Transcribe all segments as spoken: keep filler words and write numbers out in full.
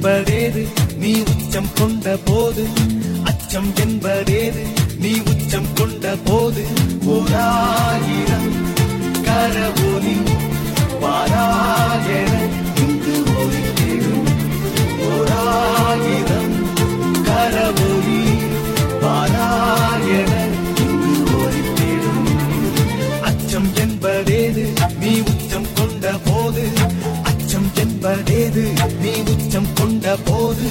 என்பதேது நீ உச்சம் கொண்ட போது, அச்சம் என்பதேது நீ உச்சம் கொண்ட போது. ஓராயிரம் கரவொலி பாராயண இங்கு ஒலித்திடும், ஓராயிரம் கரவொலி பாராயண இங்கு ஒலித்திடும். அச்சம் என்பதேது நீ உச்சம் கொண்ட போது, அச்சம் என்பதேது நீ உச்சம் கொண்ட போது.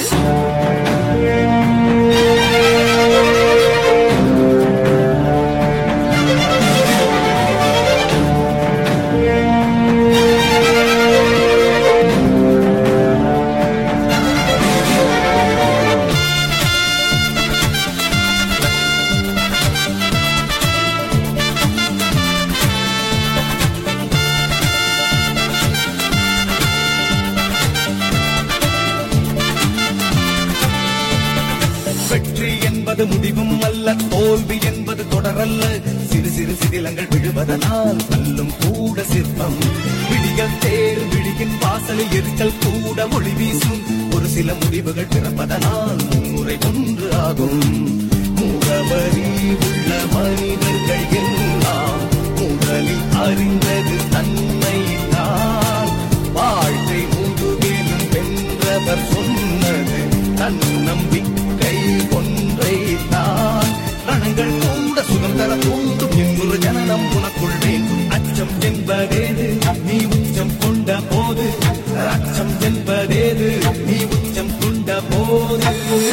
வெற்றி என்பது முடிவும் அல்ல, தோல்வி என்பது தொடரல்ல. சிறு சிறு சிதிலங்கள் விழுவதனால் கல்லும் கூட சிற்பம். விடிகள் தேர் விழியின் வாசலில் எரிச்சல் கூட ஒளி வீசும். ஒரு சில முடிவுகள் பிறப்பதனால் முறை ஒன்று ஆகும். முகவரி உள்ள மனிதர்கள் எல்லாம் முதலில் அறிந்தது தன்னை தான். வாழ்க்கை முழுவதும் வென்றவர் சொன்னது தன்னம்பிக்கை ஒன்றை தான். ரணங்கள் கூட சுகம் தர தோன்றும் இன்னொரு ஜனனம் உனக்குள் வேண்டும். அச்சம் என்பதேது நீ உச்சம் கொண்ட போது, அச்சம் என்பதேது நீ உச்சம் கொண்ட போது.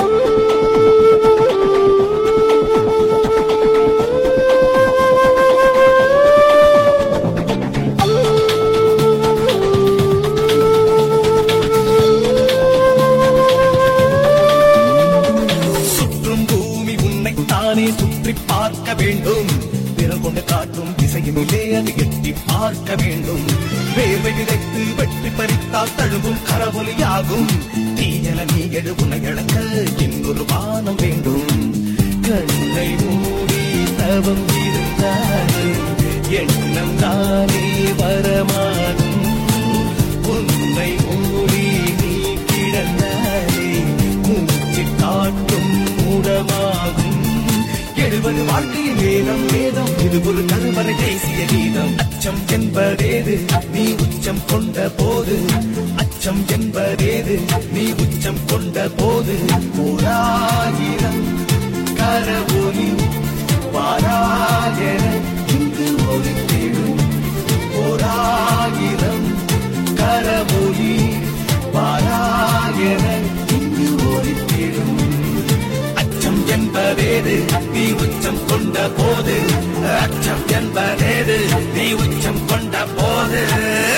சுற்றி பார்க்க வேண்டும், விரல் கொண்டு காட்டும் திசையினிலே அது எட்டி பார்க்க வேண்டும். வேர்வை விதைத்து வெற்றி பறித்தால் தழுவும் கரவொலியாகும். தீயல நீ எழு உன்னை இழக்க இன்னொரு வானம் வேண்டும். கண்ணை மூடி தவம் இருந்தாலே எண்ணம் தானே வரமாகும். உன்னை மூடி நீ கிடந்தாலே மூச்சு காட்டும் மூடமாகும். எழுவது வாழ்க்கையின் வேதம் வேதம், இது ஒரு கருவறை தேசிய கீதம். அச்சம் என்பதேது நீ உச்சம் கொண்ட போது, அச்சம் என்பதேது நீ உச்சம் கொண்ட போது. ஓராயிரம் கரவொலி பாராயண இங்கு ஒலித்திடும், ஓராயிரம் கரவொலி பாராயண இங்கு ஒலித்திடும். அச்சம் என்பதேது நீ உச்சம் கொண்ட போது, அச்சம் என்பதேது நீ உச்சம் கொண்ட போது.